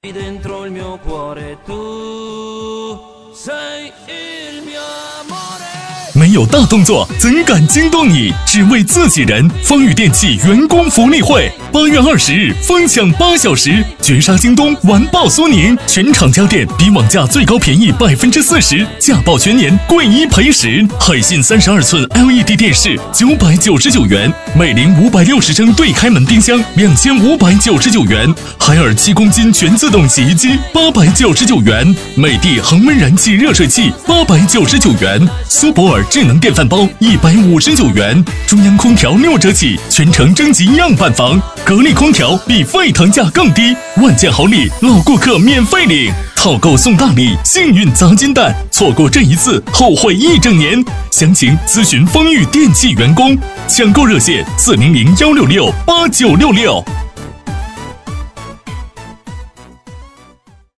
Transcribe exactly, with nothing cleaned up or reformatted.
Dentro il mio cuore tu sei il mio amore。 没有大动作，怎敢惊动你？只为自己人。风雨电器员工福利会，八月二十日疯抢八小时，绝杀京东，完爆苏宁，全场家电比网价最高便宜百分之四十，价爆全年，贵一赔十。海信三十二寸 L E D 电视九百九十九元，美菱五百六十升对开门冰箱两千五百九十九元，海尔七公斤全自动洗衣机八百九十九元，美的恒温燃气热水器八百九十九元，苏泊尔智能电饭煲一百五十九元，中央空调六折起，全程征集样板房，格力空调比沸腾价更低，万件好礼，老顾客免费领，套购送大礼，幸运砸金蛋，错过这一次，后悔一整年。详情咨询风裕电器员工，抢购热线四零零幺六六八九六六。